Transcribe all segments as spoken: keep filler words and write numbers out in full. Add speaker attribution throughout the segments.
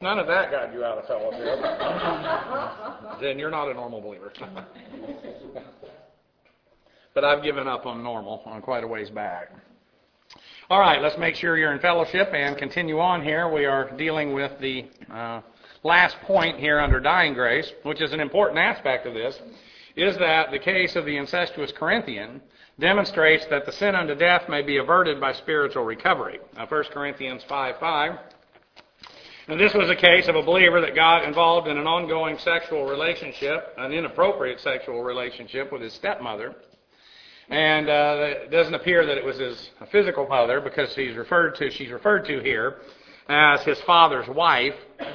Speaker 1: None of that got you out of fellowship. Then you're not a normal believer. But I've given up on normal on quite a ways back. All right, let's make sure you're in fellowship and continue on here. We are dealing with the uh, last point here under dying grace, which is an important aspect of this, is that the case of the incestuous Corinthian demonstrates that the sin unto death may be averted by spiritual recovery. Now, First Corinthians five five. And this was a case of a believer that got involved in an ongoing sexual relationship, an inappropriate sexual relationship with his stepmother. And uh, it doesn't appear that it was his physical mother, because she's referred to she's referred to here as his father's wife.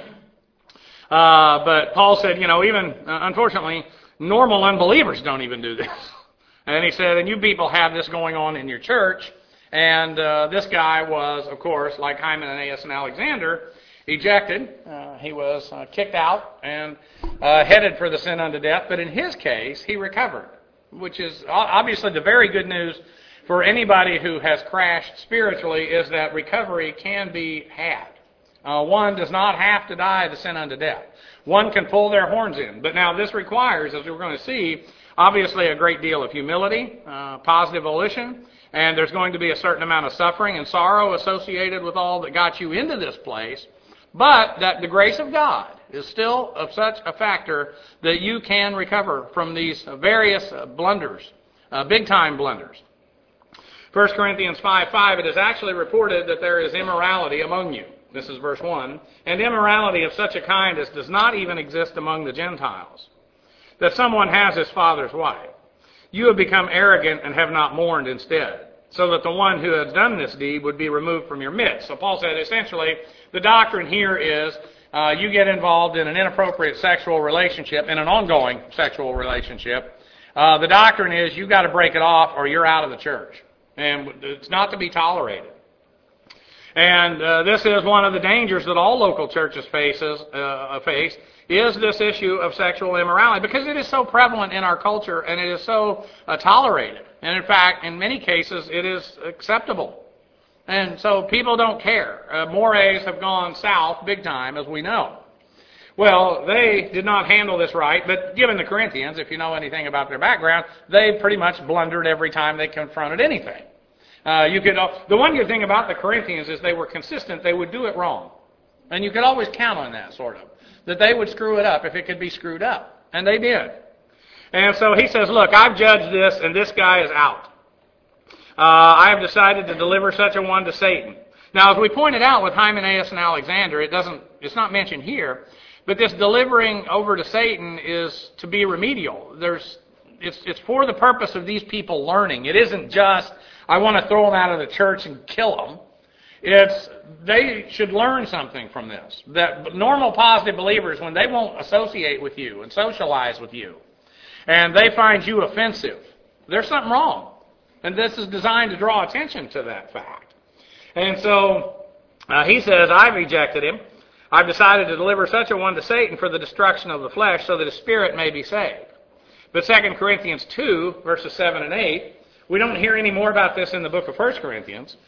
Speaker 1: Uh, but Paul said, you know, even uh, unfortunately, normal unbelievers don't even do this. And he said, and you people have this going on in your church. And uh, this guy was, of course, like Hymenaeus and Alexander, ejected. Uh, he was uh, kicked out and uh, headed for the sin unto death. But in his case, he recovered, which is obviously the very good news for anybody who has crashed spiritually, is that recovery can be had. Uh, one does not have to die the sin unto death. One can pull their horns in. But now this requires, as we're going to see, obviously a great deal of humility, uh, positive volition, and there's going to be a certain amount of suffering and sorrow associated with all that got you into this place. But that the grace of God is still of such a factor that you can recover from these various blunders, uh, big-time blunders. First Corinthians five five, it is actually reported that there is immorality among you. This is verse one. And immorality of such a kind as does not even exist among the Gentiles, that someone has his father's wife. You have become arrogant and have not mourned instead, so that the one who has done this deed would be removed from your midst. So Paul said, essentially, the doctrine here is uh, you get involved in an inappropriate sexual relationship, in an ongoing sexual relationship. Uh, the doctrine is you've got to break it off or you're out of the church. And it's not to be tolerated. And uh, this is one of the dangers that all local churches faces, uh, face, is this issue of sexual immorality, because it is so prevalent in our culture and it is so uh, tolerated. And in fact, in many cases, it is acceptable. And so people don't care. Uh, mores have gone south big time, as we know. Well, they did not handle this right, but given the Corinthians, if you know anything about their background, they pretty much blundered every time they confronted anything. Uh, you could, the one good thing about the Corinthians is they were consistent. They would do it wrong. And you could always count on that, sort of, that they would screw it up if it could be screwed up. And they did. And so he says, look, I've judged this, and this guy is out. Uh, I have decided to deliver such a one to Satan. Now, as we pointed out with Hymenaeus and Alexander, it doesn't, it's not mentioned here, but this delivering over to Satan is to be remedial. There's, it's, it's for the purpose of these people learning. It isn't just, I want to throw them out of the church and kill them. It's, they should learn something from this. That normal positive believers, when they won't associate with you and socialize with you, and they find you offensive, there's something wrong. And this is designed to draw attention to that fact. And so uh, he says, I've rejected him. I've decided to deliver such a one to Satan for the destruction of the flesh, so that his spirit may be saved. But Second Corinthians two, verses seven and eight, we don't hear any more about this in the book of First Corinthians.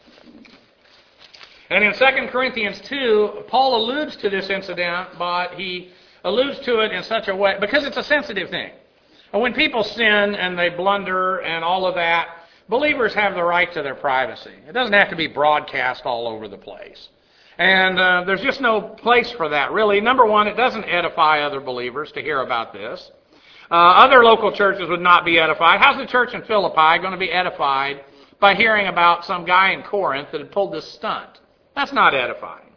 Speaker 1: And in Second Corinthians two, Paul alludes to this incident, but he alludes to it in such a way, because it's a sensitive thing. And when people sin and they blunder and all of that, believers have the right to their privacy. It doesn't have to be broadcast all over the place. And uh, there's just no place for that, really. Number one, it doesn't edify other believers to hear about this. Uh, other local churches would not be edified. How's the church in Philippi going to be edified by hearing about some guy in Corinth that had pulled this stunt? That's not edifying.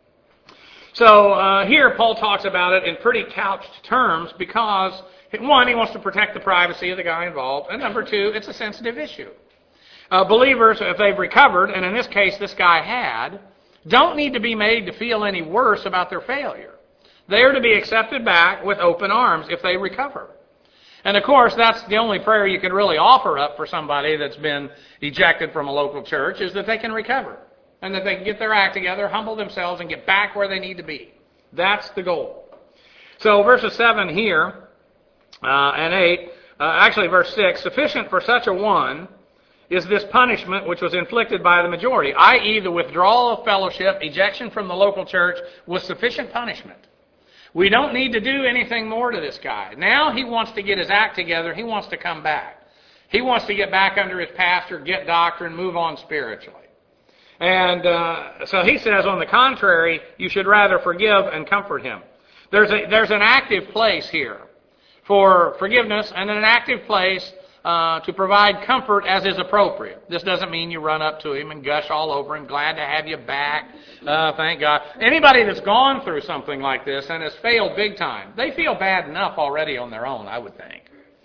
Speaker 1: So uh, here Paul talks about it in pretty couched terms because, one, he wants to protect the privacy of the guy involved, and number two, it's a sensitive issue. Uh, believers, if they've recovered, and in this case this guy had, don't need to be made to feel any worse about their failure. They are to be accepted back with open arms if they recover. And of course, that's the only prayer you can really offer up for somebody that's been ejected from a local church, is that they can recover. And that they can get their act together, humble themselves, and get back where they need to be. That's the goal. So verses seven here uh, and eight, uh, actually verse six, sufficient for such a one is this punishment which was inflicted by the majority, that is the withdrawal of fellowship, ejection from the local church, was sufficient punishment. We don't need to do anything more to this guy. Now he wants to get his act together. He wants to come back. He wants to get back under his pastor, get doctrine, move on spiritually. And uh, so he says, on the contrary, you should rather forgive and comfort him. There's a, there's an active place here for forgiveness and an active place uh, to provide comfort as is appropriate. This doesn't mean you run up to him and gush all over him, glad to have you back, uh, thank God. Anybody that's gone through something like this and has failed big time, they feel bad enough already on their own, I would think.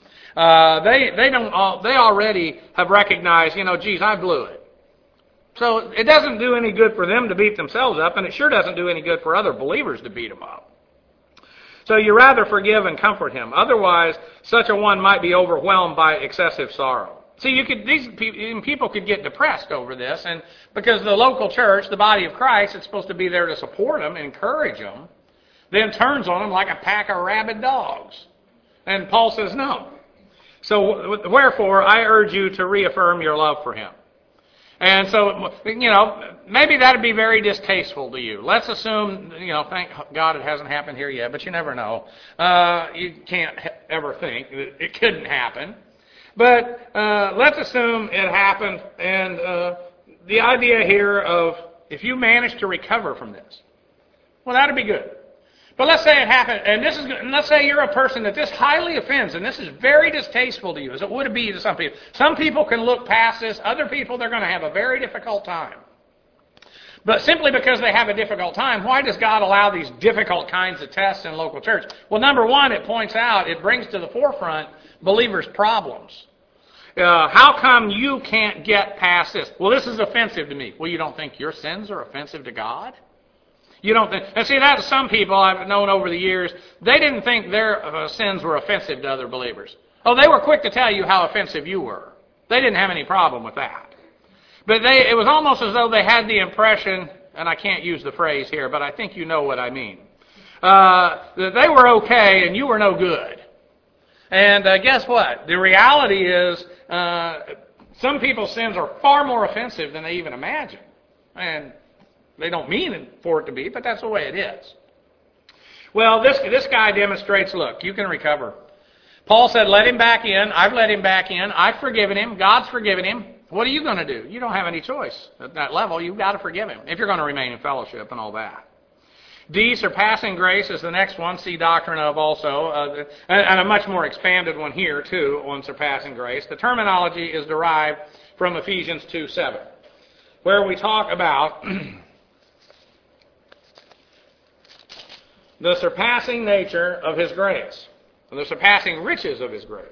Speaker 1: Uh, they they don't uh, they already have recognized, you know, geez, I blew it. So it doesn't do any good for them to beat themselves up, and it sure doesn't do any good for other believers to beat them up. So you rather forgive and comfort him. Otherwise, such a one might be overwhelmed by excessive sorrow. See, you could these people could get depressed over this, and because the local church, the body of Christ, it's supposed to be there to support them, encourage them, then turns on them like a pack of rabid dogs. And Paul says no. So wherefore, I urge you to reaffirm your love for him. And so, you know, maybe that would be very distasteful to you. Let's assume, you know, thank God it hasn't happened here yet, but you never know. Uh, you can't ever think that it couldn't happen. But uh, let's assume it happened, and uh, the idea here of if you manage to recover from this, well, that would be good. But let's say it happened, and this is, and let's say you're a person that this highly offends, and this is very distasteful to you, as it would be to some people. Some people can look past this. Other people, they're going to have a very difficult time. But simply because they have a difficult time, why does God allow these difficult kinds of tests in local church? Well, number one, it points out, it brings to the forefront believers' problems. Uh, how come you can't get past this? Well, this is offensive to me. Well, you don't think your sins are offensive to God? You don't think, and see, that's some people I've known over the years, they didn't think their uh, sins were offensive to other believers. Oh, they were quick to tell you how offensive you were. They didn't have any problem with that. But they, it was almost as though they had the impression, and I can't use the phrase here, but I think you know what I mean, uh, that they were okay and you were no good. And uh, guess what? The reality is uh, some people's sins are far more offensive than they even imagine. And they don't mean for it to be, but that's the way it is. Well, this, this guy demonstrates, look, you can recover. Paul said, let him back in. I've let him back in. I've forgiven him. God's forgiven him. What are you going to do? You don't have any choice at that level. You've got to forgive him if you're going to remain in fellowship and all that. D, surpassing grace is the next one. See doctrine of also. Uh, and, and a much more expanded one here, too, on surpassing grace. The terminology is derived from Ephesians two seven, where we talk about the surpassing nature of His grace, the surpassing riches of His grace.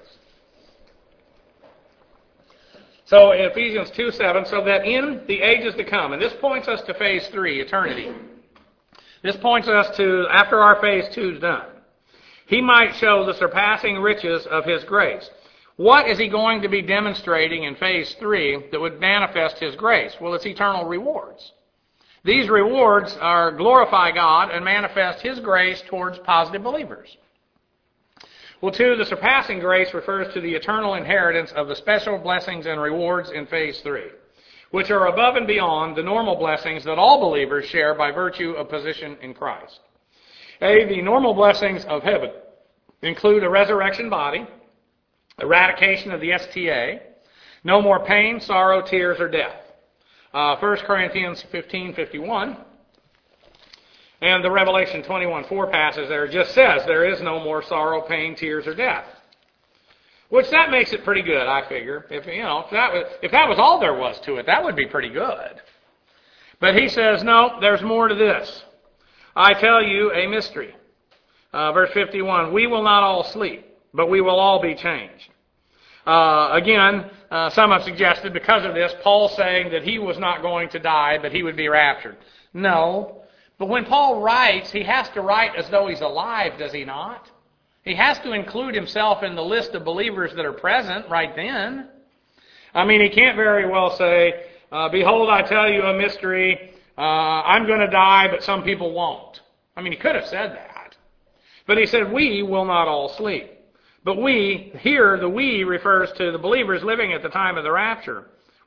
Speaker 1: So in Ephesians two seven, so that in the ages to come, and this points us to phase three, eternity. This points us to after our phase two is done. He might show the surpassing riches of His grace. What is He going to be demonstrating in phase three that would manifest His grace? Well, it's eternal rewards. These rewards are glorify God and manifest His grace towards positive believers. Well, two, the surpassing grace refers to the eternal inheritance of the special blessings and rewards in phase three, which are above and beyond the normal blessings that all believers share by virtue of position in Christ. A, the normal blessings of heaven include a resurrection body, eradication of the S T A, no more pain, sorrow, tears, or death. Uh, First Corinthians fifteen fifty-one, and the Revelation twenty-one four passage there just says there is no more sorrow, pain, tears, or death. Which that makes it pretty good, I figure. If you know, if that was if that was all there was to it, that would be pretty good. But he says, no, there's more to this. I tell you a mystery. Uh, verse fifty-one, we will not all sleep, but we will all be changed. Uh, again, uh, some have suggested because of this, Paul saying that he was not going to die, but he would be raptured. No. But when Paul writes, he has to write as though he's alive, does he not? He has to include himself in the list of believers that are present right then. I mean, he can't very well say, uh, behold, I tell you a mystery, uh, I'm going to die, but some people won't. I mean, he could have said that. But he said, we will not all sleep. But we, here, the we refers to the believers living at the time of the rapture.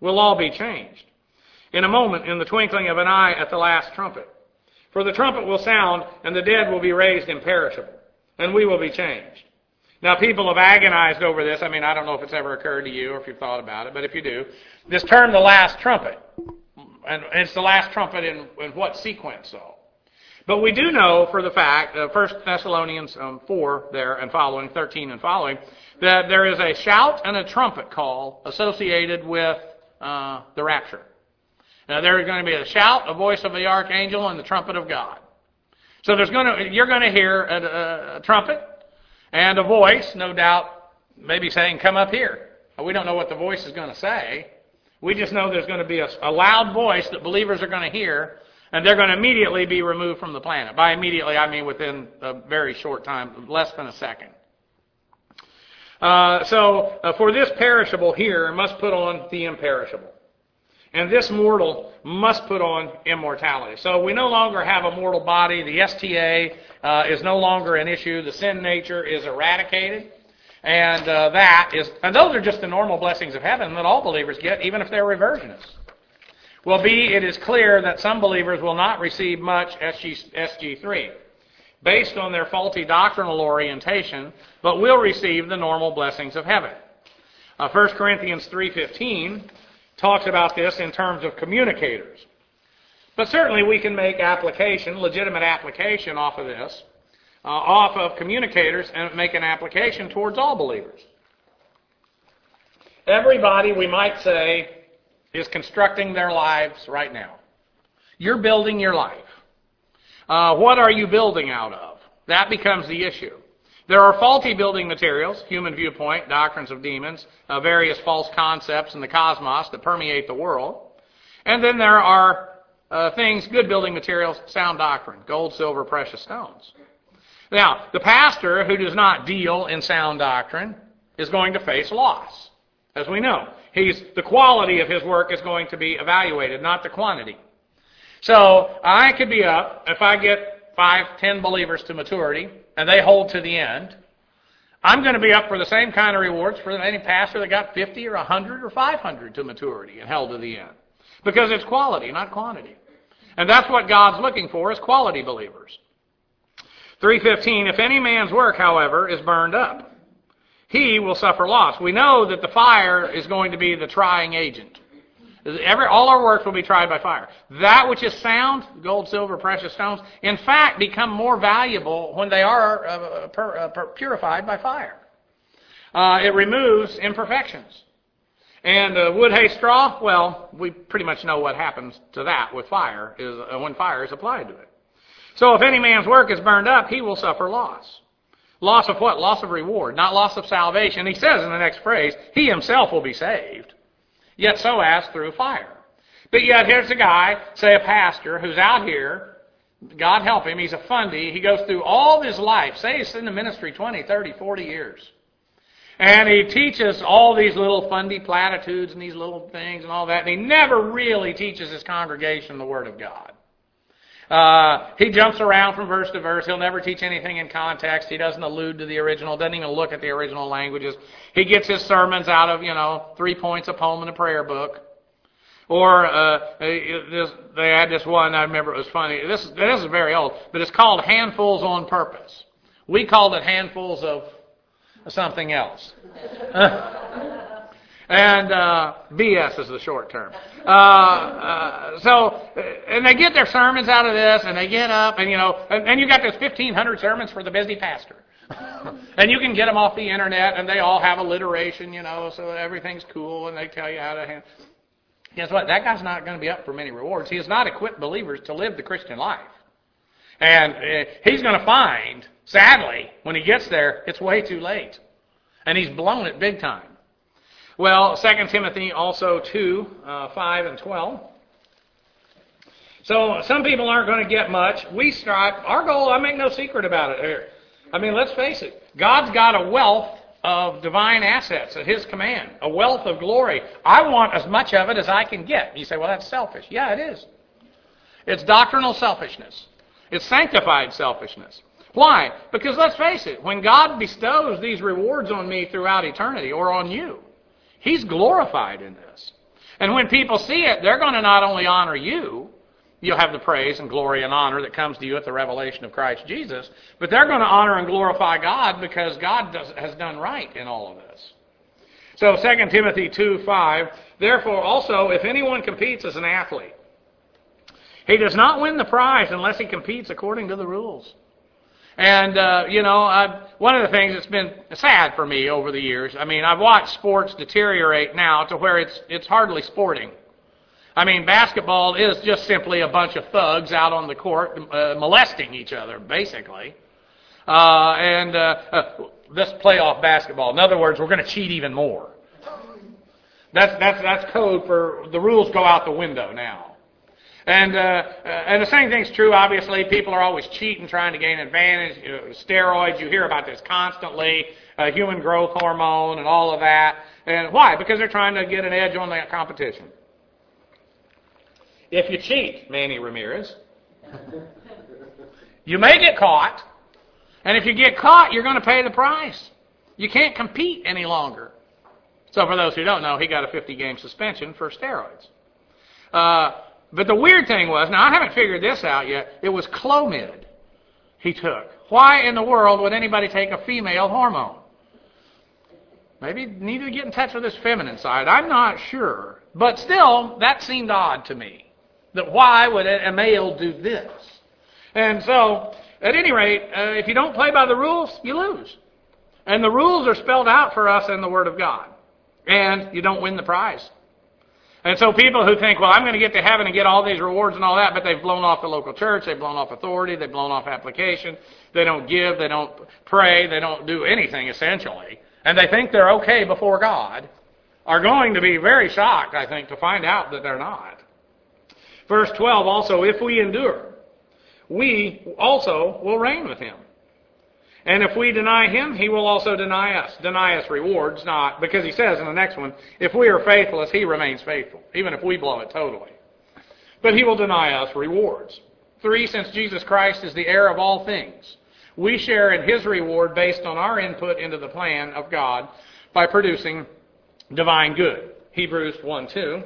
Speaker 1: will all be changed. In a moment, in the twinkling of an eye, at the last trumpet. For the trumpet will sound, and the dead will be raised imperishable, and we will be changed. Now, people have agonized over this. I mean, I don't know if it's ever occurred to you or if you've thought about it, but if you do, this term, the last trumpet, and it's the last trumpet in, in what sequence, though? But we do know for the fact, uh, First Thessalonians um, four there and following, thirteen and following, that there is a shout and a trumpet call associated with uh, the rapture. Now, there is going to be a shout, a voice of the archangel, and the trumpet of God. So there's going to, you're going to hear a, a, a trumpet and a voice, no doubt, maybe saying, "Come up here." We don't know what the voice is going to say. We just know there's going to be a, a loud voice that believers are going to hear, and they're going to immediately be removed from the planet. By immediately, I mean within a very short time, less than a second. Uh, so, uh, for this perishable here must put on the imperishable. And this mortal must put on immortality. So we no longer have a mortal body. The S T A uh, is no longer an issue. The sin nature is eradicated. And uh, that is, and those are just the normal blessings of heaven that all believers get, even if they're reversionists. Well, B, it is clear that some believers will not receive much S G three, based on their faulty doctrinal orientation, but will receive the normal blessings of heaven. Uh, First Corinthians three fifteen talks about this in terms of communicators. But certainly we can make application, legitimate application off of this, uh, off of communicators, and make an application towards all believers. Everybody, we might say, is constructing their lives right now. You're building your life. Uh, what are you building out of? That becomes the issue. There are faulty building materials, human viewpoint, doctrines of demons, uh, various false concepts in the cosmos that permeate the world. And then there are uh, things, good building materials, sound doctrine, gold, silver, precious stones. Now, the pastor who does not deal in sound doctrine is going to face loss, as we know. He's, the quality of his work is going to be evaluated, not the quantity. So I could be up, if I get five, ten believers to maturity, and they hold to the end, I'm going to be up for the same kind of rewards for any pastor that got fifty or one hundred or five hundred to maturity and held to the end. Because it's quality, not quantity. And that's what God's looking for, is quality believers. three fifteen, if any man's work, however, is burned up, he will suffer loss. We know that the fire is going to be the trying agent. Every, all our works will be tried by fire. That which is sound, gold, silver, precious stones, in fact become more valuable when they are uh, per, uh, per, purified by fire. Uh, it removes imperfections. And uh, wood, hay, straw, well, we pretty much know what happens to that with fire, is uh, when fire is applied to it. So if any man's work is burned up, he will suffer loss. Loss of what? Loss of reward, not loss of salvation. He says in the next phrase, he himself will be saved, yet so as through fire. But yet here's a guy, say a pastor, who's out here, God help him, he's a fundy, he goes through all his life, say he's in the ministry twenty, thirty, forty years. And he teaches all these little fundy platitudes and these little things and all that, and he never really teaches his congregation the Word of God. Uh, he jumps around from verse to verse. He'll never teach anything in context. He doesn't allude to the original, doesn't even look at the original languages. He gets his sermons out of, you know, three points, a poem, and a prayer book. Or uh, this, they had this one, I remember it was funny. This, this is very old, but it's called Handfuls on Purpose. We called it Handfuls of something else. And uh, B S is the short term. Uh, uh, so, and they get their sermons out of this, and they get up, and you know, and, and you got this fifteen hundred sermons for the busy pastor. And you can get them off the internet, and they all have alliteration, you know, so everything's cool, and they tell you how to handle. Guess what? That guy's not going to be up for many rewards. He has not equipped believers to live the Christian life. And uh, he's going to find, sadly, when he gets there, it's way too late. And he's blown it big time. Well, Second Timothy also two, uh, five and twelve. So some people aren't going to get much. We strive. Our goal, I make no secret about it here. I mean, let's face it. God's got a wealth of divine assets at His command, a wealth of glory. I want as much of it as I can get. You say, well, that's selfish. Yeah, it is. It's doctrinal selfishness. It's sanctified selfishness. Why? Because let's face it, when God bestows these rewards on me throughout eternity, or on you, He's glorified in this. And when people see it, they're going to not only honor you, you'll have the praise and glory and honor that comes to you at the revelation of Christ Jesus, but they're going to honor and glorify God because God does, has done right in all of this. So Second Timothy two five, therefore also, if anyone competes as an athlete, he does not win the prize unless he competes according to the rules. And, uh, you know, I've, one of the things that's been sad for me over the years, I mean, I've watched sports deteriorate now to where it's it's hardly sporting. I mean, basketball is just simply a bunch of thugs out on the court uh, molesting each other, basically. Uh, and uh, uh, this playoff basketball. In other words, we're going to cheat even more. That's that's that's code for the rules go out the window now. And uh, uh, and the same thing's true, obviously. People are always cheating, trying to gain advantage. You know, steroids, you hear about this constantly, uh, human growth hormone and all of that. And why? Because they're trying to get an edge on that competition. If you cheat, Manny Ramirez, you may get caught. And if you get caught, you're going to pay the price. You can't compete any longer. So for those who don't know, he got a fifty-game suspension for steroids. Uh... But the weird thing was, now I haven't figured this out yet, it was Clomid he took. Why in the world would anybody take a female hormone? Maybe he needed to get in touch with his feminine side. I'm not sure. But still, that seemed odd to me. That why would a male do this? And so, at any rate, uh, if you don't play by the rules, you lose. And the rules are spelled out for us in the Word of God. And you don't win the prize. And so people who think, well, I'm going to get to heaven and get all these rewards and all that, but they've blown off the local church, they've blown off authority, they've blown off application, they don't give, they don't pray, they don't do anything essentially, and they think they're okay before God, are going to be very shocked, I think, to find out that they're not. Verse twelve also, if we endure, we also will reign with him. And if we deny him, he will also deny us. Deny us rewards, not, because he says in the next one, if we are faithless, he remains faithful, even if we blow it totally. But he will deny us rewards. Three, since Jesus Christ is the heir of all things, we share in his reward based on our input into the plan of God by producing divine good. Hebrews one two.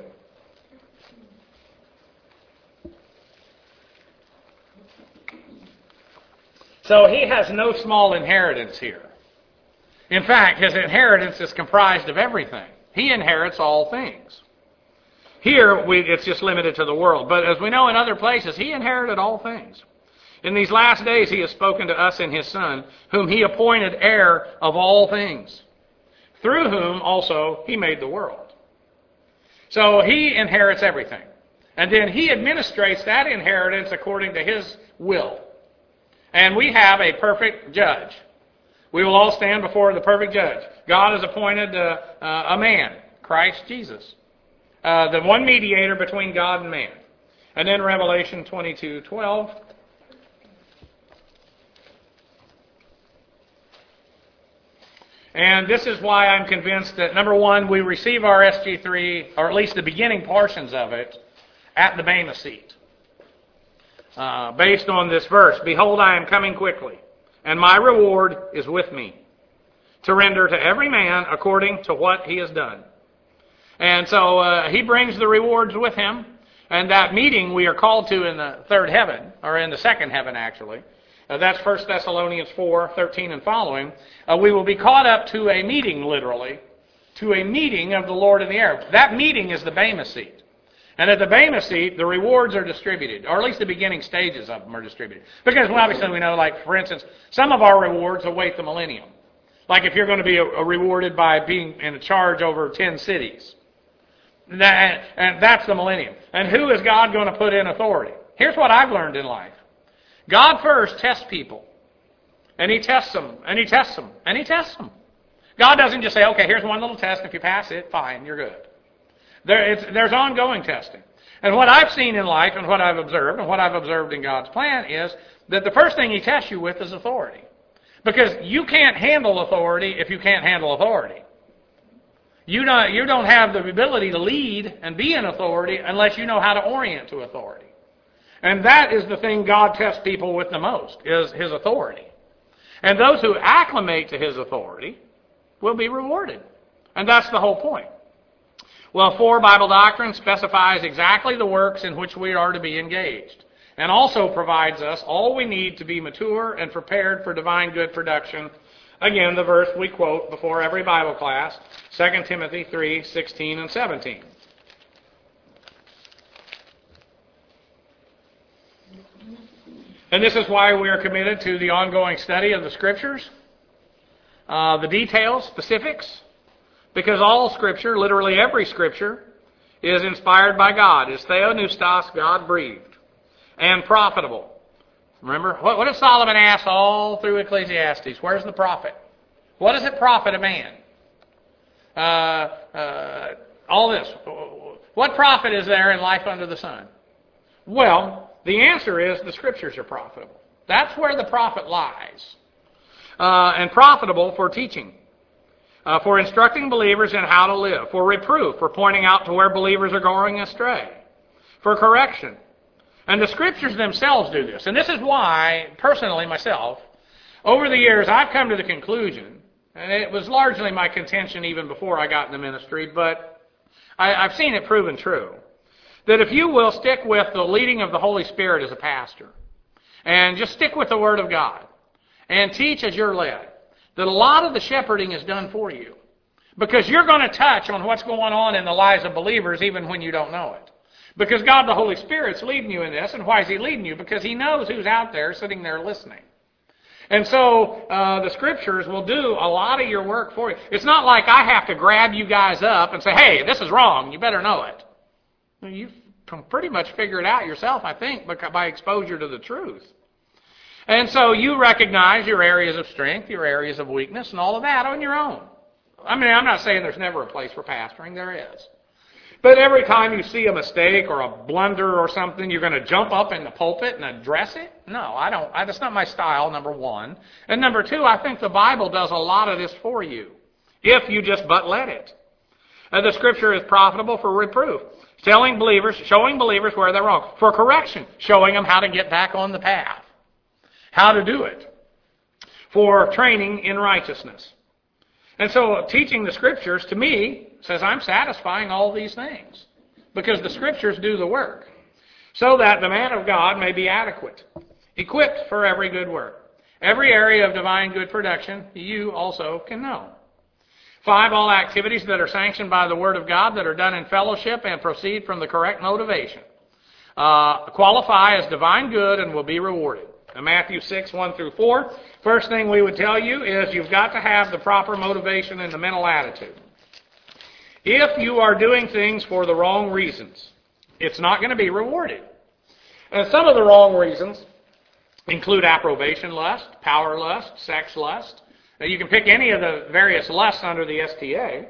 Speaker 1: So he has no small inheritance here. In fact, his inheritance is comprised of everything. He inherits all things. Here, we, it's just limited to the world. But as we know in other places, he inherited all things. In these last days, he has spoken to us in his Son, whom he appointed heir of all things, through whom also he made the world. So he inherits everything. And then he administrates that inheritance according to his will. And we have a perfect judge. We will all stand before the perfect judge. God has appointed uh, uh, a man, Christ Jesus, uh, the one mediator between God and man. And then Revelation twenty-two twelve. And this is why I'm convinced that, number one, we receive our S G three, or at least the beginning portions of it, at the Bema seat. Uh, based on this verse, behold, I am coming quickly, and my reward is with me, to render to every man according to what he has done. And so uh, he brings the rewards with him, and that meeting we are called to in the third heaven, or in the second heaven actually. Uh, that's First Thessalonians four thirteen and following. Uh, we will be caught up to a meeting, literally, to a meeting of the Lord in the air. That meeting is the Bema seat. And at the Bema seat, the rewards are distributed, or at least the beginning stages of them are distributed. Because well, obviously we know, like, for instance, some of our rewards await the millennium. Like if you're going to be a, a rewarded by being in charge over ten cities. That, and that's the millennium. And who is God going to put in authority? Here's what I've learned in life. God first tests people. And he tests them, and he tests them, and he tests them. God doesn't just say, okay, here's one little test. If you pass it, fine, you're good. There, it's, there's ongoing testing. And what I've seen in life and what I've observed and what I've observed in God's plan is that the first thing he tests you with is authority. Because you can't handle authority if you can't handle authority. You don't, you don't have the ability to lead and be in authority unless you know how to orient to authority. And that is the thing God tests people with the most, is his authority. And those who acclimate to his authority will be rewarded. And that's the whole point. Well, four, Bible doctrine specifies exactly the works in which we are to be engaged, and also provides us all we need to be mature and prepared for divine good production. Again, the verse we quote before every Bible class, Second Timothy three, sixteen and seventeen. And this is why we are committed to the ongoing study of the Scriptures, uh, the details, specifics, because all Scripture, literally every Scripture, is inspired by God, is theopneustos, God-breathed, and profitable. Remember, what, what did Solomon ask all through Ecclesiastes? Where's the profit? What does it profit a man? Uh, uh, all this. What profit is there in life under the sun? Well, the answer is the Scriptures are profitable. That's where the profit lies. Uh, and profitable for teaching, uh, for instructing believers in how to live, for reproof, for pointing out to where believers are going astray, for correction. And the Scriptures themselves do this. And this is why, personally, myself, over the years, I've come to the conclusion, and it was largely my contention even before I got in the ministry, but I, I've seen it proven true, that if you will stick with the leading of the Holy Spirit as a pastor, and just stick with the Word of God, and teach as you're led, that a lot of the shepherding is done for you. Because you're going to touch on what's going on in the lives of believers even when you don't know it. Because God the Holy Spirit's leading you in this, and why is He leading you? Because He knows who's out there sitting there listening. And so uh, the Scriptures will do a lot of your work for you. It's not like I have to grab you guys up and say, hey, this is wrong, you better know it. You can pretty much figure it out yourself, I think, by exposure to the truth. And so you recognize your areas of strength, your areas of weakness, and all of that on your own. I mean, I'm not saying there's never a place for pastoring. There is. But every time you see a mistake or a blunder or something, you're going to jump up in the pulpit and address it? No, I don't. I, that's not my style, number one. And number two, I think the Bible does a lot of this for you, if you just but let it. And the Scripture is profitable for reproof, telling believers, showing believers where they're wrong, for correction, showing them how to get back on the path, how to do it, for training in righteousness. And so teaching the Scriptures, to me, says I'm satisfying all these things, because the Scriptures do the work, so that the man of God may be adequate, equipped for every good work. Every area of divine good production you also can know. Five, all activities that are sanctioned by the Word of God, that are done in fellowship and proceed from the correct motivation, uh, qualify as divine good and will be rewarded. In Matthew six, one through four, first thing we would tell you is you've got to have the proper motivation and the mental attitude. If you are doing things for the wrong reasons, it's not going to be rewarded. And some of the wrong reasons include approbation lust, power lust, sex lust. Now, you can pick any of the various lusts under the S T A.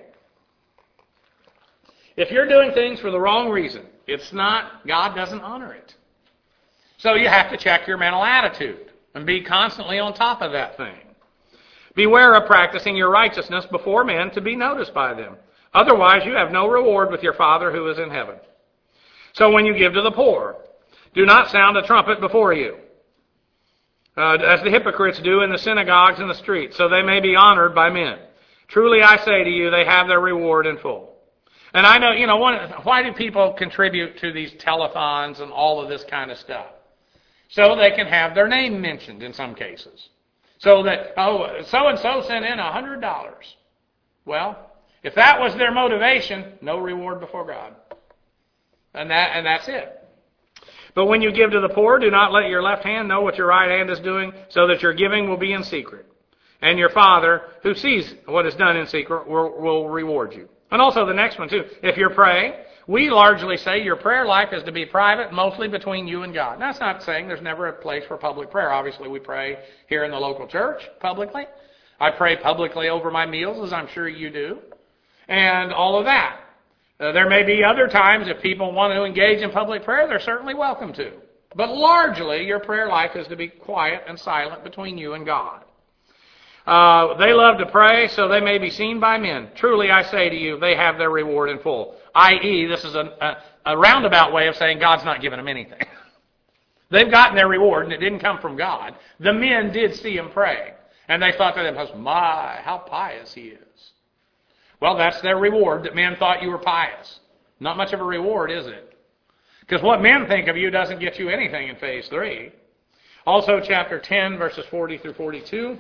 Speaker 1: If you're doing things for the wrong reason, it's not, God doesn't honor it. So you have to check your mental attitude and be constantly on top of that thing. Beware of practicing your righteousness before men to be noticed by them. Otherwise, you have no reward with your Father who is in heaven. So when you give to the poor, do not sound a trumpet before you, uh, as the hypocrites do in the synagogues and the streets, so they may be honored by men. Truly I say to you, they have their reward in full. And I know, you know, one, why do people contribute to these telethons and all of this kind of stuff? So they can have their name mentioned in some cases. So that, oh, so-and-so sent in one hundred dollars. Well, if that was their motivation, no reward before God. And that and that's it. But when you give to the poor, do not let your left hand know what your right hand is doing, so that your giving will be in secret. And your Father, who sees what is done in secret, will, will reward you. And also the next one, too. If you're praying, we largely say your prayer life is to be private, mostly between you and God. Now, that's not saying there's never a place for public prayer. Obviously, we pray here in the local church publicly. I pray publicly over my meals, as I'm sure you do. And all of that. Uh, there may be other times if people want to engage in public prayer, they're certainly welcome to. But largely, your prayer life is to be quiet and silent between you and God. Uh, they love to pray, so they may be seen by men. Truly, I say to you, they have their reward in full. that is, this is a, a, a roundabout way of saying God's not giving them anything. They've gotten their reward, and it didn't come from God. The men did see him pray, and they thought to themselves, my, how pious he is. Well, that's their reward, that men thought you were pious. Not much of a reward, is it? Because what men think of you doesn't get you anything in phase three. Also, chapter ten, verses forty through forty-two.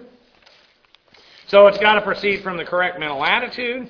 Speaker 1: So it's got to proceed from the correct mental attitude.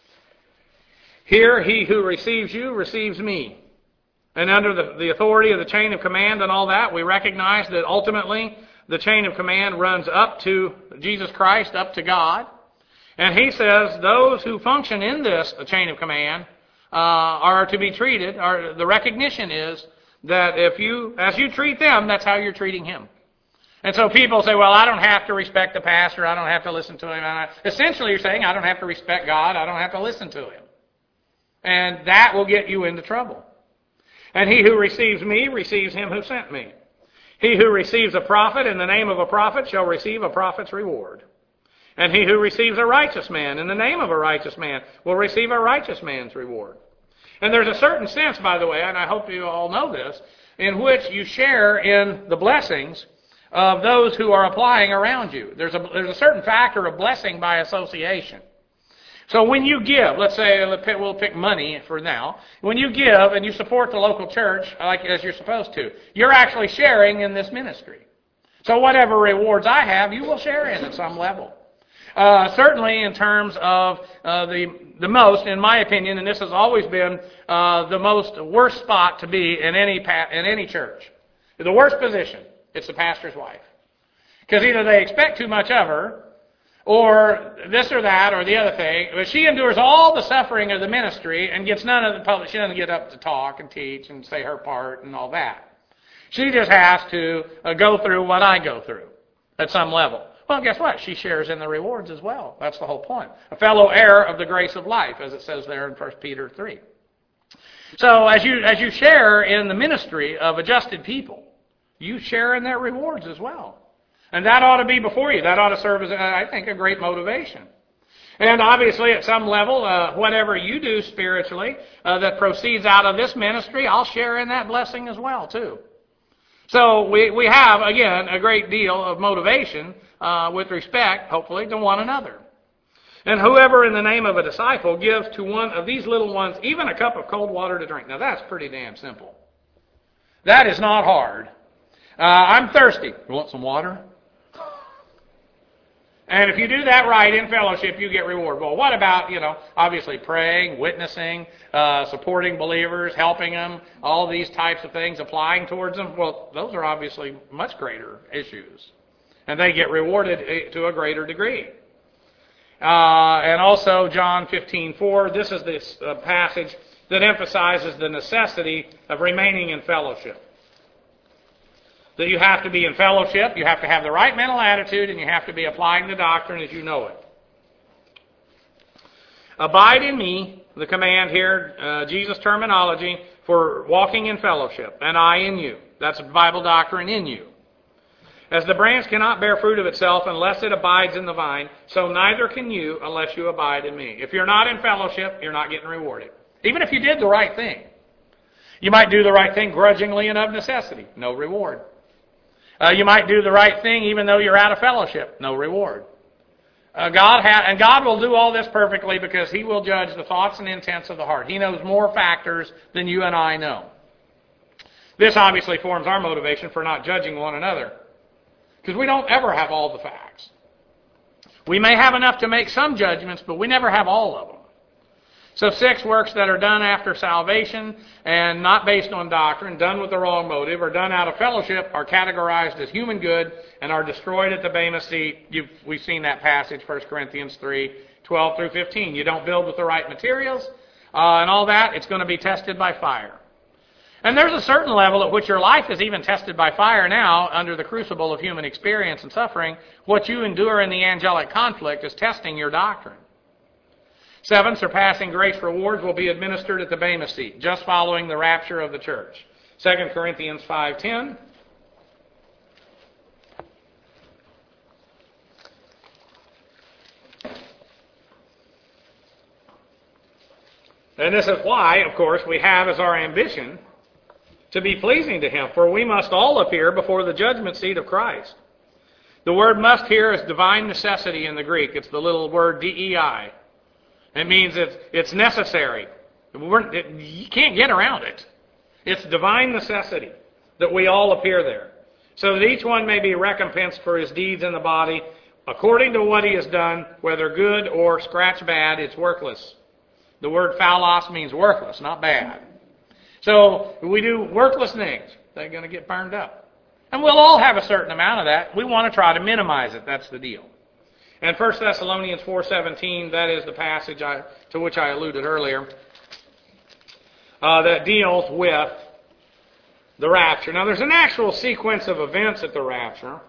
Speaker 1: Here, he who receives you receives me. And under the, the authority of the chain of command and all that, we recognize that ultimately the chain of command runs up to Jesus Christ, up to God. And he says those who function in this chain of command uh, are to be treated, or the recognition is that if you, as you treat them, that's how you're treating him. And so people say, well, I don't have to respect the pastor, I don't have to listen to him. And I, essentially you're saying, I don't have to respect God, I don't have to listen to him. And that will get you into trouble. And he who receives me receives him who sent me. He who receives a prophet in the name of a prophet shall receive a prophet's reward. And he who receives a righteous man in the name of a righteous man will receive a righteous man's reward. And there's a certain sense, by the way, and I hope you all know this, in which you share in the blessings of those who are applying around you. There's a, there's a certain factor of blessing by association. So when you give, let's say we'll pick money for now. When you give and you support the local church like as you're supposed to, you're actually sharing in this ministry. So whatever rewards I have, you will share in at some level. Uh, certainly in terms of uh, the the most, in my opinion, and this has always been uh, the most worst spot to be in any pa- in any church. The worst position, it's the pastor's wife. Because either they expect too much of her, or this or that, or the other thing. But she endures all the suffering of the ministry and gets none of the public. She doesn't get up to talk and teach and say her part and all that. She just has to uh, go through what I go through at some level. Well, guess what? She shares in the rewards as well. That's the whole point. A fellow heir of the grace of life, as it says there in First Peter three. So as you as you share in the ministry of adjusted people, you share in their rewards as well. And that ought to be before you. That ought to serve as, I think, a great motivation. And obviously, at some level, uh, whatever you do spiritually uh, that proceeds out of this ministry, I'll share in that blessing as well, too. So we, we have, again, a great deal of motivation uh, with respect, hopefully, to one another. And whoever in the name of a disciple gives to one of these little ones even a cup of cold water to drink. Now, that's pretty damn simple. That is not hard. Uh, I'm thirsty. You want some water? And if you do that right in fellowship, you get reward. Well, what about, you know, obviously praying, witnessing, uh, supporting believers, helping them, all these types of things, applying towards them? Well, those are obviously much greater issues. And they get rewarded to a greater degree. Uh, and also John fifteen four, this is this uh, passage that emphasizes the necessity of remaining in fellowship. That you have to be in fellowship, you have to have the right mental attitude, and you have to be applying the doctrine as you know it. Abide in me, the command here, uh, Jesus' terminology for walking in fellowship, and I in you. That's Bible doctrine in you. As the branch cannot bear fruit of itself unless it abides in the vine, so neither can you unless you abide in me. If you're not in fellowship, you're not getting rewarded. Even if you did the right thing. You might do the right thing grudgingly and of necessity. No reward. Uh, you might do the right thing even though you're out of fellowship. No reward. Uh, God ha- and God will do all this perfectly because He will judge the thoughts and intents of the heart. He knows more factors than you and I know. This obviously forms our motivation for not judging one another. Because we don't ever have all the facts. We may have enough to make some judgments, but we never have all of them. So six works that are done after salvation and not based on doctrine, done with the wrong motive, or done out of fellowship, are categorized as human good and are destroyed at the Bema seat. You've, we've seen that passage, First Corinthians three, twelve through fifteen. You don't build with the right materials uh, and all that. It's going to be tested by fire. And there's a certain level at which your life is even tested by fire now under the crucible of human experience and suffering. What you endure in the angelic conflict is testing your doctrine. Seven, surpassing grace rewards will be administered at the Bema seat, just following the rapture of the church. Second Corinthians five ten. And this is why, of course, we have as our ambition to be pleasing to Him, for we must all appear before the judgment seat of Christ. The word must here is divine necessity in the Greek. It's the little word D E I. It means it's, it's necessary. We're, it, you can't get around it. It's divine necessity that we all appear there, so that each one may be recompensed for his deeds in the body, according to what he has done, whether good or scratch bad, it's worthless. The word phaulos means worthless, not bad. So we do worthless things, they're going to get burned up. And we'll all have a certain amount of that. We want to try to minimize it. That's the deal. And First Thessalonians four seventeen, that is the passage I, to which I alluded earlier, uh, that deals with the rapture. Now, there's an actual sequence of events at the rapture,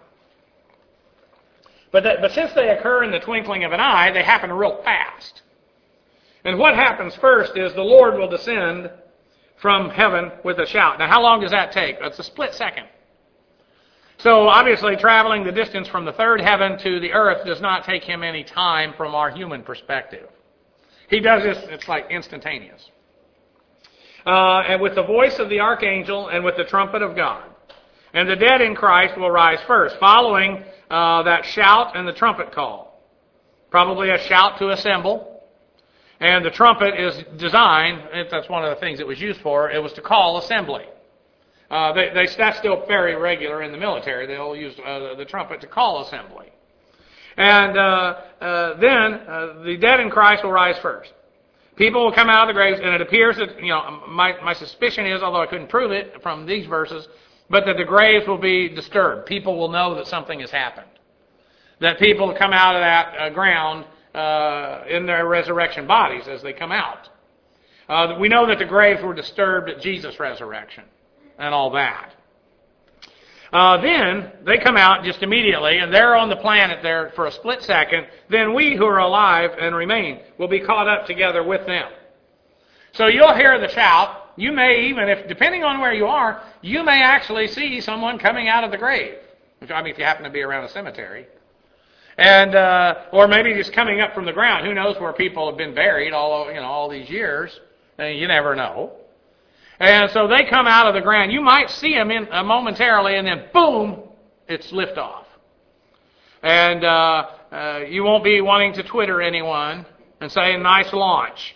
Speaker 1: but, that, but since they occur in the twinkling of an eye, they happen real fast. And what happens first is the Lord will descend from heaven with a shout. Now, how long does that take? It's a split second. So, obviously, traveling the distance from the third heaven to the earth does not take him any time from our human perspective. He does this, it's like instantaneous. Uh, and with the voice of the archangel and with the trumpet of God. And the dead in Christ will rise first, following uh, that shout and the trumpet call. Probably a shout to assemble. And the trumpet is designed, that's one of the things it was used for, it was to call assembly. Uh, they, they, that's still very regular in the military. They'll use uh, the trumpet to call assembly. And uh, uh, then uh, the dead in Christ will rise first. People will come out of the graves, and it appears that, you know, my, my suspicion is, although I couldn't prove it from these verses, but that the graves will be disturbed. People will know that something has happened. That people will come out of that uh, ground uh, in their resurrection bodies as they come out. Uh, we know that the graves were disturbed at Jesus' resurrection and all that. Uh, then they come out just immediately, and they're on the planet there for a split second. Then we who are alive and remain will be caught up together with them. So you'll hear the shout. You may even, if depending on where you are, you may actually see someone coming out of the grave. I mean, if you happen to be around a cemetery. And uh, or maybe just coming up from the ground. Who knows where people have been buried all, you know, all these years. And you never know. And so they come out of the ground. You might see them in, uh, momentarily, and then boom, it's liftoff. And uh, uh, you won't be wanting to Twitter anyone and say, nice launch.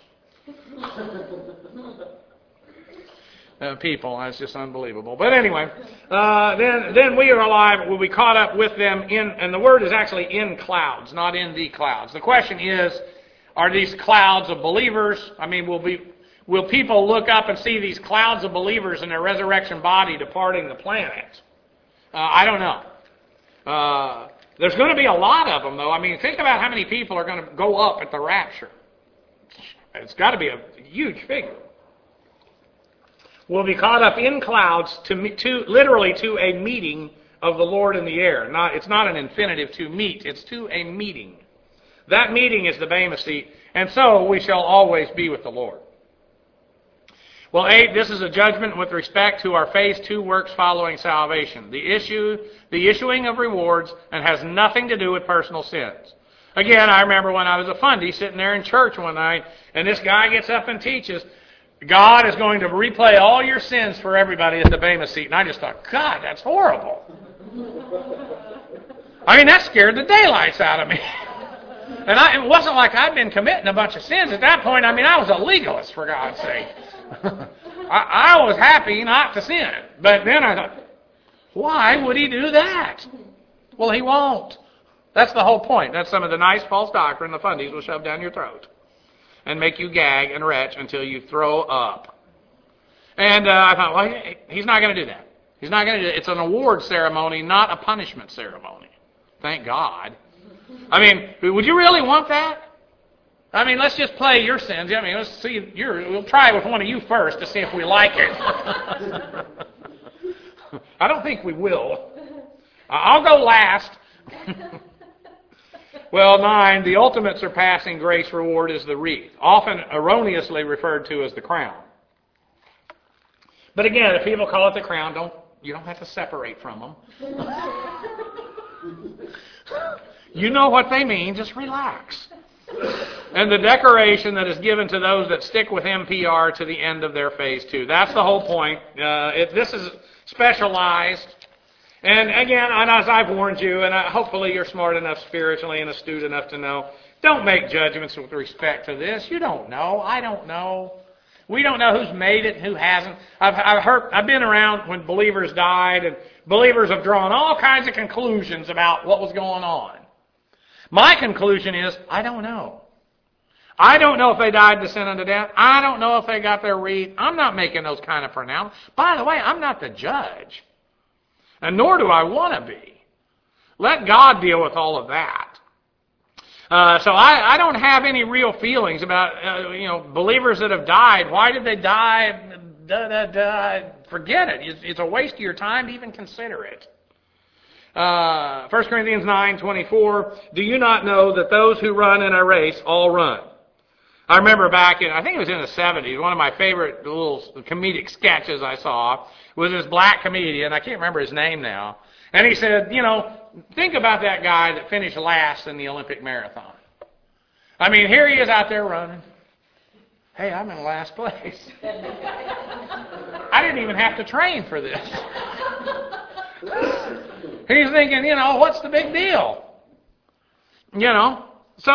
Speaker 1: uh, people, that's just unbelievable. But anyway, uh, then then we are alive. We'll be caught up with them in, and the word is actually in clouds, not in the clouds. The question is, are these clouds of believers? I mean, will be... Will people look up and see these clouds of believers in their resurrection body departing the planet? Uh, I don't know. Uh, there's going to be a lot of them, though. I mean, think about how many people are going to go up at the rapture. It's got to be a huge figure. We'll be caught up in clouds to, to literally to a meeting of the Lord in the air. Not, it's not an infinitive to meet. It's to a meeting. That meeting is the Bema seat, and so we shall always be with the Lord. Well, eight, this is a judgment with respect to our phase two works following salvation. The issue, the issuing of rewards, and has nothing to do with personal sins. Again, I remember when I was a fundy sitting there in church one night, and this guy gets up and teaches, God is going to replay all your sins for everybody at the Bema seat. And I just thought, God, that's horrible. I mean, that scared the daylights out of me. And I, it wasn't like I'd been committing a bunch of sins at that point. I mean, I was a legalist, for God's sake. I, I was happy not to sin. But then I thought, why would he do that? Well, he won't. That's the whole point. That's some of the nice false doctrine the fundies will shove down your throat and make you gag and retch until you throw up. And uh, I thought, well, he's not going to do that. He's not going to do it. It's an award ceremony, not a punishment ceremony. Thank God. I mean, would you really want that? I mean, let's just play your sins. I mean, let's see. Your, we'll try with one of you first to see if we like it. I don't think we will. I'll go last. Well, nine, the ultimate surpassing grace reward is the wreath, often erroneously referred to as the crown. But again, if people call it the crown, don't you don't have to separate from them. You know what they mean, just relax. And the decoration that is given to those that stick with M P R to the end of their phase two. That's the whole point. Uh, it, this is specialized And again, as I've warned you, and hopefully you're smart enough spiritually and astute enough to know, don't make judgments with respect to this. You don't know. I don't know. We don't know who's made it and who hasn't. I've, I've heard, I've been around when believers died, and believers have drawn all kinds of conclusions about what was going on. My conclusion is, I don't know. I don't know if they died to sin unto death. I don't know if they got their wreath. I'm not making those kind of pronouncements. By the way, I'm not the judge. And nor do I want to be. Let God deal with all of that. Uh, so I, I don't have any real feelings about, uh, you know, believers that have died. Why did they die? Da, da, da. Forget it. It's, it's a waste of your time to even consider it. Uh, First Corinthians nine twenty-four, do you not know that those who run in a race all run? I remember back in, I think it was in the seventies, one of my favorite little comedic sketches I saw was this black comedian. I can't remember his name now. And he said, you know, think about that guy that finished last in the Olympic marathon. I mean, here he is out there running. Hey, I'm in last place. I didn't even have to train for this. He's thinking, you know, what's the big deal? You know, so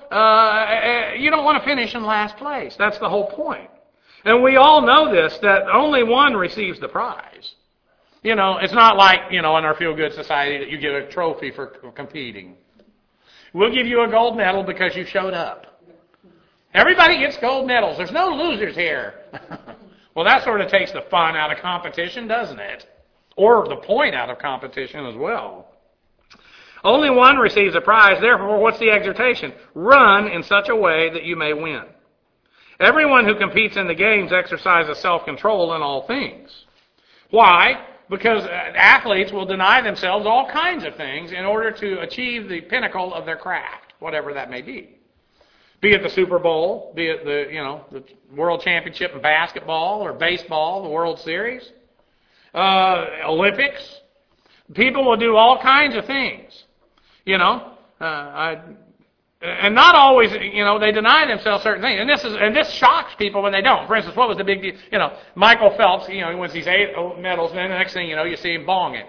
Speaker 1: uh, you don't want to finish in last place. That's the whole point. And we all know this, that only one receives the prize. You know, it's not like, you know, in our feel-good society that you get a trophy for competing. We'll give you a gold medal because you showed up. Everybody gets gold medals. There's no losers here. Well, that sort of takes the fun out of competition, doesn't it? Or the point out of competition as well. Only one receives a prize. Therefore, what's the exhortation? Run in such a way that you may win. Everyone who competes in the games exercises self-control in all things. Why? Because athletes will deny themselves all kinds of things in order to achieve the pinnacle of their craft, whatever that may be. Be it the Super Bowl, be it the, you know, the World Championship in basketball or baseball, the World Series, uh, Olympics. People will do all kinds of things, you know. Uh, I, and not always, you know, they deny themselves certain things. And this is, and this shocks people when they don't. For instance, what was the big deal? You know, Michael Phelps, you know, he wins these eight medals, and then the next thing you know, you see him bonging.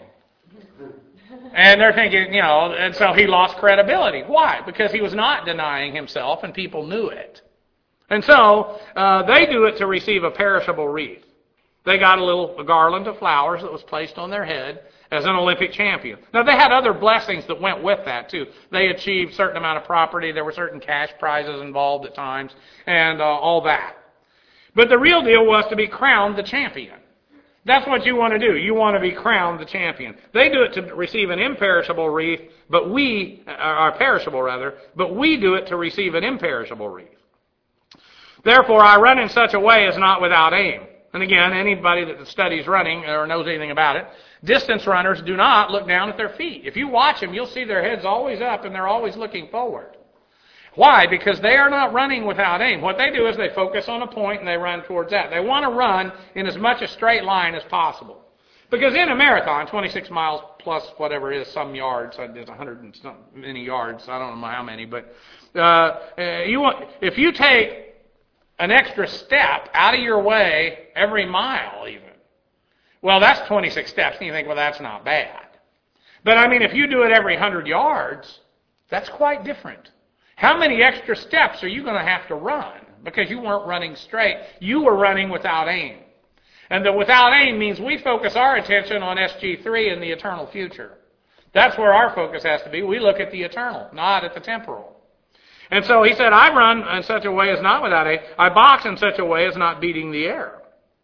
Speaker 1: And they're thinking, you know, and so he lost credibility. Why? Because he was not denying himself, and people knew it. And so uh, they do it to receive a perishable wreath. They got a little a garland of flowers that was placed on their head as an Olympic champion. Now, they had other blessings that went with that, too. They achieved a certain amount of property. There were certain cash prizes involved at times, and uh, all that. But the real deal was to be crowned the champion. That's what you want to do. You want to be crowned the champion. They do it to receive an imperishable wreath, but we, or perishable rather, but we do it to receive an imperishable wreath. Therefore, I run in such a way as not without aim. And again, anybody that studies running or knows anything about it, distance runners do not look down at their feet. If you watch them, you'll see their heads always up and they're always looking forward. Why? Because they are not running without aim. What they do is they focus on a point and they run towards that. They want to run in as much a straight line as possible. Because in a marathon, twenty-six miles plus whatever it is, some yards, there's one hundred and some many yards, I don't know how many, but uh, you want, if you take an extra step out of your way every mile even, well, that's twenty-six steps, and you think, well, that's not bad. But I mean, if you do it every one hundred yards, that's quite different. How many extra steps are you going to have to run? Because you weren't running straight. You were running without aim. And the without aim means we focus our attention on S G three and the eternal future. That's where our focus has to be. We look at the eternal, not at the temporal. And so he said, I run in such a way as not without aim. I box in such a way as not beating the air.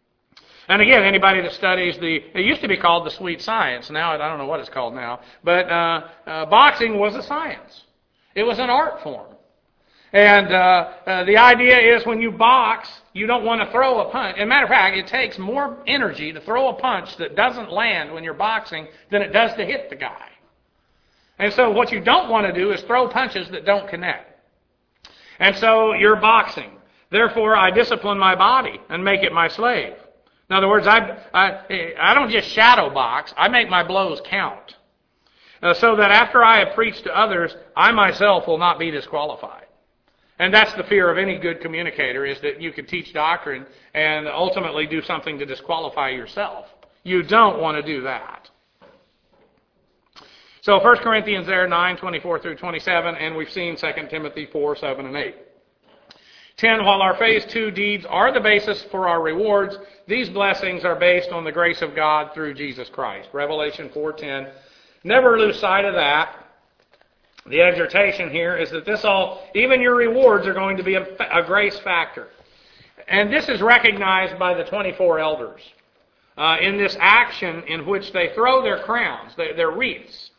Speaker 1: And again, anybody that studies the, it used to be called the sweet science. Now, I don't know what it's called now. But uh, uh, boxing was a science. It was an art form. And uh, uh, the idea is when you box, you don't want to throw a punch. As a matter of fact, it takes more energy to throw a punch that doesn't land when you're boxing than it does to hit the guy. And so what you don't want to do is throw punches that don't connect. And so you're boxing. Therefore, I discipline my body and make it my slave. In other words, I, I, I don't just shadow box. I make my blows count. Uh, so that after I have preached to others, I myself will not be disqualified. And that's the fear of any good communicator, is that you could teach doctrine and ultimately do something to disqualify yourself. You don't want to do that. So First Corinthians there, nine, twenty-four through twenty-seven, and we've seen Second Timothy four, seven, and eight. ten, while our phase two deeds are the basis for our rewards, these blessings are based on the grace of God through Jesus Christ. Revelation four ten. Never lose sight of that. The exhortation here is that this all, even your rewards are going to be a, a grace factor. And this is recognized by the twenty-four elders uh, in this action in which they throw their crowns, their, their wreaths.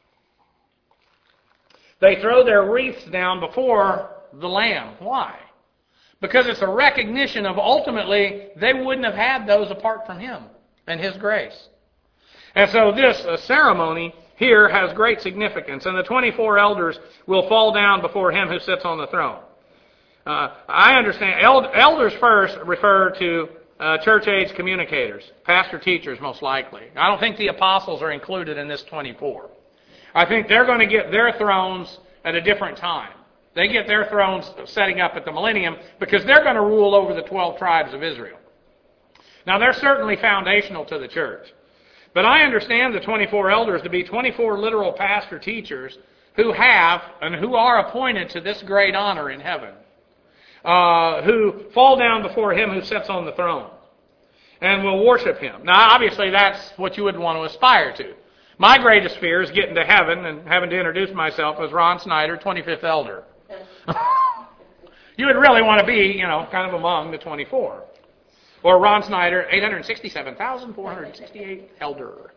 Speaker 1: They throw their wreaths down before the Lamb. Why? Because it's a recognition of ultimately they wouldn't have had those apart from Him and His grace. And so this uh, ceremony here has great significance. And the twenty-four elders will fall down before Him who sits on the throne. Uh, I understand. Eld- elders first refer to uh, church-age communicators, pastor teachers most likely. I don't think the apostles are included in this twenty-four. I think they're going to get their thrones at a different time. They get their thrones setting up at the millennium because they're going to rule over the twelve tribes of Israel. Now, they're certainly foundational to the church. But I understand the twenty-four elders to be twenty-four literal pastor teachers who have and who are appointed to this great honor in heaven, uh, who fall down before Him who sits on the throne and will worship Him. Now, obviously, that's what you would want to aspire to. My greatest fear is getting to heaven and having to introduce myself as Ron Snyder, twenty-fifth elder. You would really want to be, you know, kind of among the twenty-four. Or Ron Snyder, eight hundred sixty-seven thousand four hundred sixty-eight elder.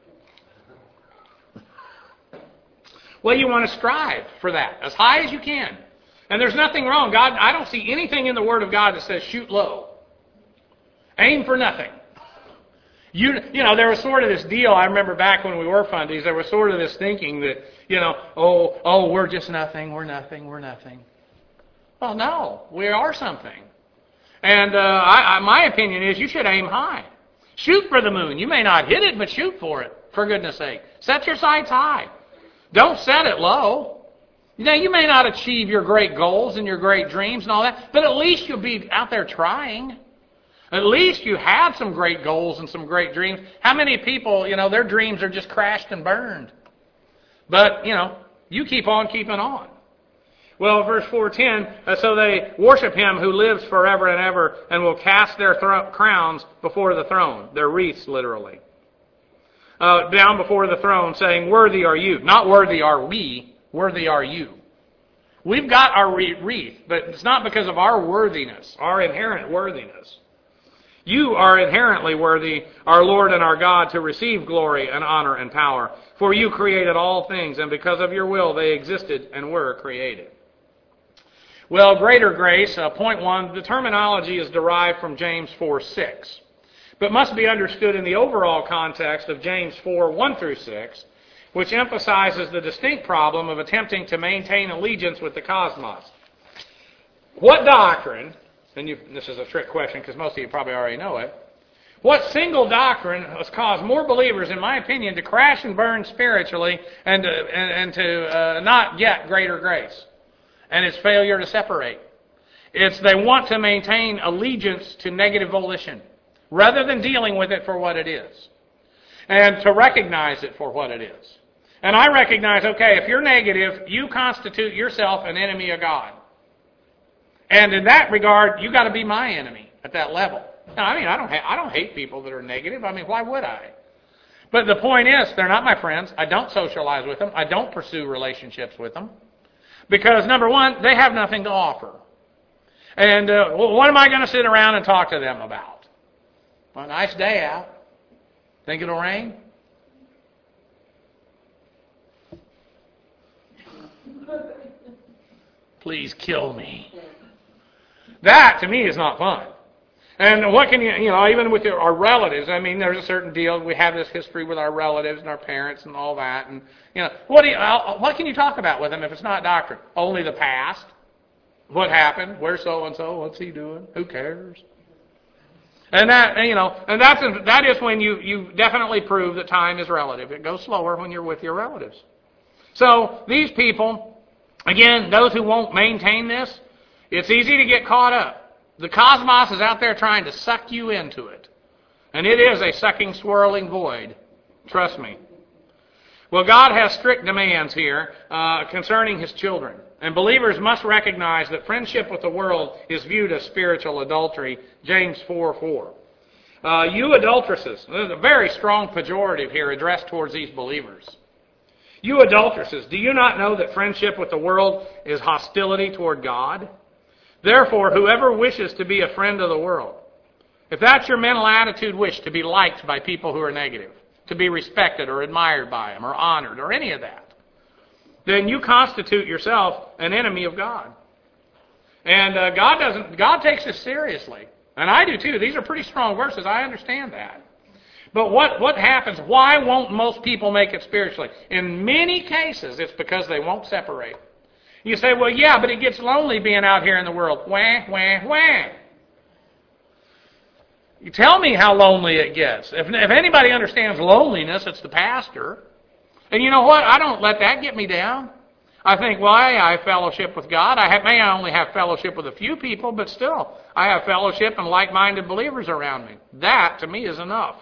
Speaker 1: Well, you want to strive for that, as high as you can. And there's nothing wrong. God, I don't see anything in the Word of God that says shoot low. Aim for nothing. You, you know, there was sort of this deal, I remember back when we were fundies, there was sort of this thinking that, you know, oh, oh, we're just nothing, we're nothing, we're nothing. Well, no, we are something. And uh, I, I, my opinion is you should aim high. Shoot for the moon. You may not hit it, but shoot for it, for goodness sake. Set your sights high. Don't set it low. You know, you may not achieve your great goals and your great dreams and all that, but at least you'll be out there trying. At least you have some great goals and some great dreams. How many people, you know, their dreams are just crashed and burned? But, you know, you keep on keeping on. Well, verse four ten, uh, so they worship Him who lives forever and ever and will cast their thro- crowns before the throne, their wreaths literally, uh, down before the throne saying, worthy are you. Not worthy are we, worthy are you. We've got our wreath, but it's not because of our worthiness, our inherent worthiness. You are inherently worthy, our Lord and our God, to receive glory and honor and power. For you created all things, and because of your will they existed and were created. Well, greater grace, uh, point one, the terminology is derived from James four six, but must be understood in the overall context of James four one through six, which emphasizes the distinct problem of attempting to maintain allegiance with the cosmos. What doctrine... And you, this is a trick question because most of you probably already know it. What single doctrine has caused more believers, in my opinion, to crash and burn spiritually and to, and, and to uh, not get greater grace? And it's failure to separate. It's they want to maintain allegiance to negative volition rather than dealing with it for what it is and to recognize it for what it is. And I recognize, okay, if you're negative, you constitute yourself an enemy of God. And in that regard, you got to be my enemy at that level. Now, I mean, I don't ha- I don't hate people that are negative. I mean, why would I? But the point is, they're not my friends. I don't socialize with them. I don't pursue relationships with them. Because, number one, they have nothing to offer. And uh, well, what am I going to sit around and talk to them about? Well, a nice day out. Think it'll rain? Please kill me. That, to me, is not fun. And what can you, you know, even with our relatives, I mean, there's a certain deal. We have this history with our relatives and our parents and all that. And, you know, what, do you, what can you talk about with them if it's not doctrine? Only the past. What happened? Where's so-and-so? What's he doing? Who cares? And that, you know, and that's, that is when you, you definitely prove that time is relative. It goes slower when you're with your relatives. So, these people, again, those who won't maintain this, it's easy to get caught up. The cosmos is out there trying to suck you into it. And it is a sucking, swirling void. Trust me. Well, God has strict demands here uh, concerning His children. And believers must recognize that friendship with the world is viewed as spiritual adultery. James four four. Uh, you adulteresses. There's a very strong pejorative here addressed towards these believers. You adulteresses, do you not know that friendship with the world is hostility toward God? Therefore, whoever wishes to be a friend of the world, if that's your mental attitude, wish to be liked by people who are negative, to be respected or admired by them or honored or any of that, then you constitute yourself an enemy of God. And uh, God doesn't. God takes this seriously. And I do too. These are pretty strong verses. I understand that. But what, what happens? Why won't most people make it spiritually? In many cases, it's because they won't separate. You say, well, yeah, but it gets lonely being out here in the world. Wah, wah, wah. You tell me how lonely it gets. If, if anybody understands loneliness, it's the pastor. And you know what? I don't let that get me down. I think, well, I, I have fellowship with God. I have, may I only have fellowship with a few people, but still, I have fellowship and like-minded believers around me. That, to me, is enough.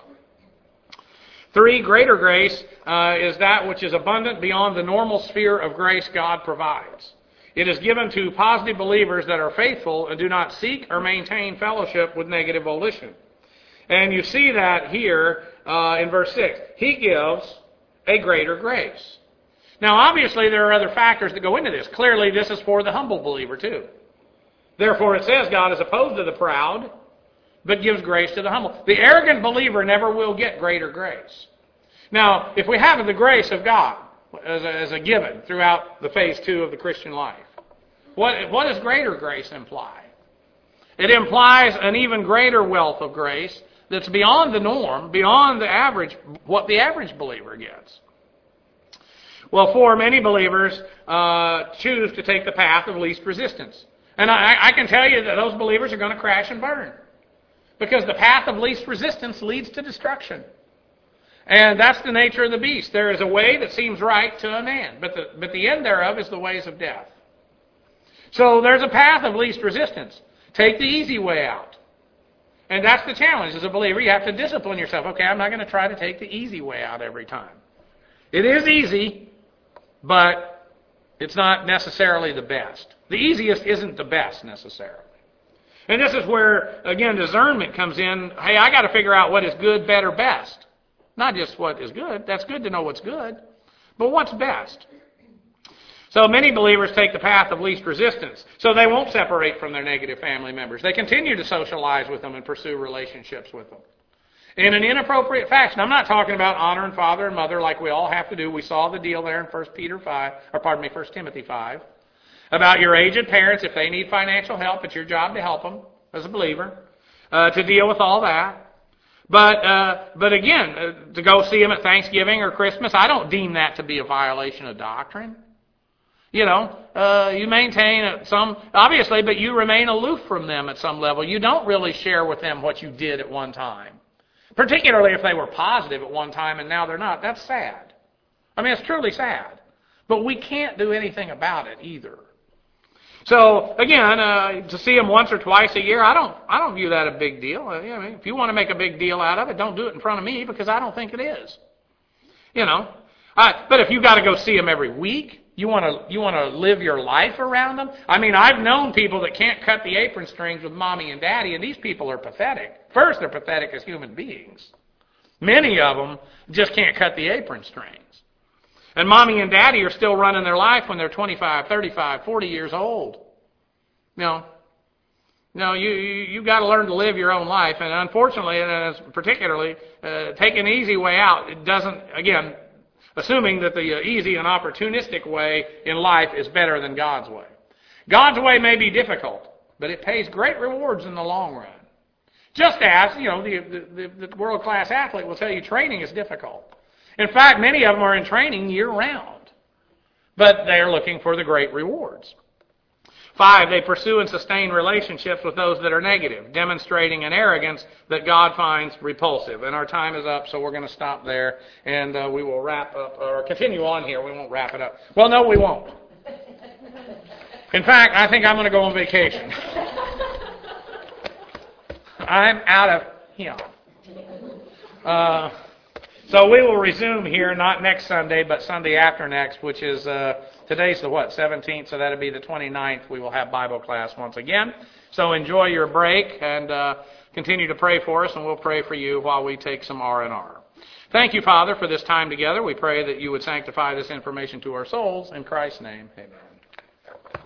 Speaker 1: Three, greater grace uh, is that which is abundant beyond the normal sphere of grace God provides. It is given to positive believers that are faithful and do not seek or maintain fellowship with negative volition. And you see that here uh, in verse six. He gives a greater grace. Now, obviously, there are other factors that go into this. Clearly, this is for the humble believer, too. Therefore, it says God is opposed to the proud, but gives grace to the humble. The arrogant believer never will get greater grace. Now, if we have the grace of God as a, as a given throughout the phase two of the Christian life, what, what does greater grace imply? It implies an even greater wealth of grace that's beyond the norm, beyond the average, what the average believer gets. Well, for many believers uh, choose to take the path of least resistance. And I, I can tell you that those believers are going to crash and burn. Because the path of least resistance leads to destruction. And that's the nature of the beast. There is a way that seems right to a man, but the, but the end thereof is the ways of death. So there's a path of least resistance. Take the easy way out. And that's the challenge as a believer. You have to discipline yourself. Okay, I'm not going to try to take the easy way out every time. It is easy, but it's not necessarily the best. The easiest isn't the best necessarily. And this is where, again, discernment comes in. Hey, I got to figure out what is good, better, best. Not just what is good. That's good to know what's good. But what's best? So many believers take the path of least resistance. So they won't separate from their negative family members. They continue to socialize with them and pursue relationships with them. In an inappropriate fashion. I'm not talking about honoring father and mother like we all have to do. We saw the deal there in First Peter five, or pardon me, First Timothy five. About your aged parents, if they need financial help, it's your job to help them as a believer, uh, to deal with all that. But uh, but again, uh, to go see them at Thanksgiving or Christmas, I don't deem that to be a violation of doctrine. You know, uh, you maintain some, obviously, but you remain aloof from them at some level. You don't really share with them what you did at one time. Particularly if they were positive at one time and now they're not. That's sad. I mean, it's truly sad. But we can't do anything about it either. So again, uh, to see them once or twice a year, I don't, I don't view that a big deal. I mean, if you want to make a big deal out of it, don't do it in front of me because I don't think it is. You know, I, but if you got to go see them every week, you want to, you want to live your life around them. I mean, I've known people that can't cut the apron strings with mommy and daddy, and these people are pathetic. First, they're pathetic as human beings. Many of them just can't cut the apron strings. And mommy and daddy are still running their life when they're twenty-five, thirty-five, forty years old. No. No, you, you, you got to learn to live your own life. And unfortunately, and particularly, uh, taking the easy way out, it doesn't, again, assuming that the easy and opportunistic way in life is better than God's way. God's way may be difficult, but it pays great rewards in the long run. Just as, you know, the, the, the world-class athlete will tell you training is difficult. In fact, many of them are in training year-round, but they're looking for the great rewards. Five, they pursue and sustain relationships with those that are negative, demonstrating an arrogance that God finds repulsive. And our time is up, so we're going to stop there, and uh, we will wrap up, or continue on here. We won't wrap it up. Well, no, we won't. In fact, I think I'm going to go on vacation. I'm out of here. Uh, So we will resume here, not next Sunday, but Sunday after next, which is, uh, today's the what, seventeenth, so that'll be the twenty-ninth. We will have Bible class once again. So enjoy your break and uh, continue to pray for us, and we'll pray for you while we take some R and R. Thank you, Father, for this time together. We pray that you would sanctify this information to our souls. In Christ's name, amen.